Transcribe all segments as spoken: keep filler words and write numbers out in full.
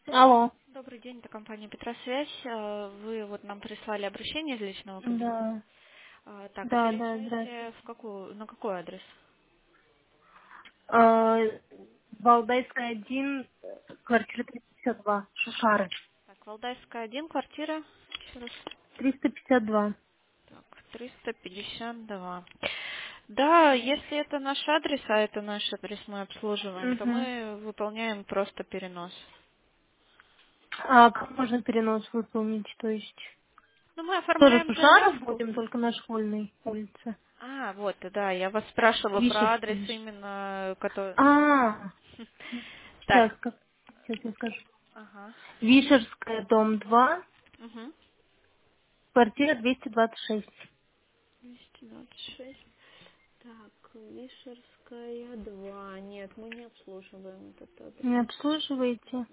Алло. Добрый день, это компания Петросвязь. Э, Вы вот нам прислали обращение из личного кабинета. Да, А, Так, а да, да, переезжаете здравствуйте. в какую, на какой адрес? А, Валдайская один, квартира триста пятьдесят два, Шушары. Так, Валдайская один, квартира. Еще раз. триста пятьдесят два. Так, триста пятьдесят два. Да, если это наш адрес, а это наш адрес мы обслуживаем, то Угу. мы выполняем просто перенос. А как можно перенос выполнить, то есть? Ну, мы Тоже оформляем Шушаров заявку. будем, только на школьной улице. А, вот, да, я вас спрашивала про адрес Вишерский. именно, который... А, Так, сейчас, как, сейчас я скажу. ага. Вишерская, дом два, Угу. квартира двести двадцать шесть. двести двадцать шесть. Так, Вишерская два. Нет, мы не обслуживаем этот адрес. Не обслуживаете?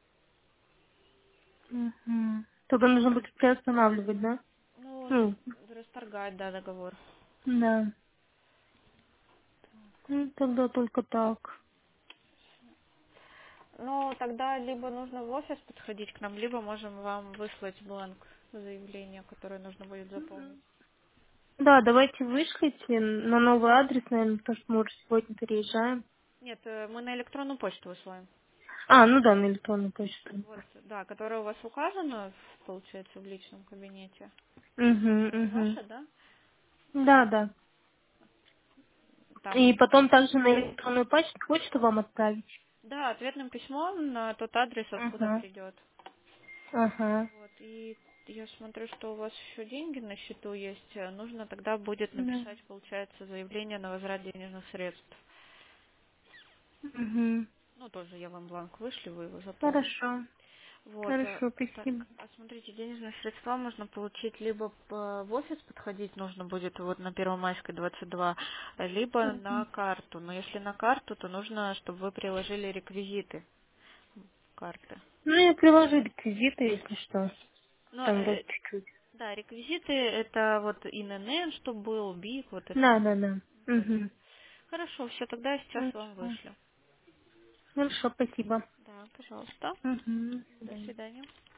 Угу. Только нужно будет приостанавливать, да? Ну, Ну, рас- расторгать, да, договор. да. Ну, тогда только так. Ну, тогда либо нужно в офис подходить к нам, либо можем вам выслать бланк заявления, которое нужно будет заполнить. Да, давайте вышлите на новый адрес, наверное, потому что мы уже сегодня переезжаем. Нет, э, мы на электронную почту высылаем. А, ну да, на электронную почту. Вот, да, которая у вас указана, получается, в личном кабинете. Угу, Это угу. ваша, да? Да, да. И Там, потом также на электронную почту, почту вам отправить. да, ответным письмом на тот адрес, откуда Ага, придет. ага. Вот, и я смотрю, что у вас еще деньги на счету есть. э, Нужно тогда будет Да. написать, получается, заявление на возврат денежных средств. Угу. Ну, тоже я вам бланк вышлю, вы его заполните. Хорошо, Вот, э, хорошо, так, спасибо. а смотрите, денежные средства можно получить либо по- в офис подходить нужно будет вот на Первомайской двадцать два, либо на Мгм. карту. Но если на карту, то нужно, чтобы вы приложили реквизиты карты. Ну, я приложу реквизиты, если что. Ну, Там вот э, чуть-чуть. да, реквизиты это вот ИНН, чтобы был, БИК, вот это. Да, да, да. Вот. Угу. Хорошо, все, тогда я сейчас вам Хорошо. вышлю. Хорошо, спасибо. Да, пожалуйста. Угу. До До свидания. свидания.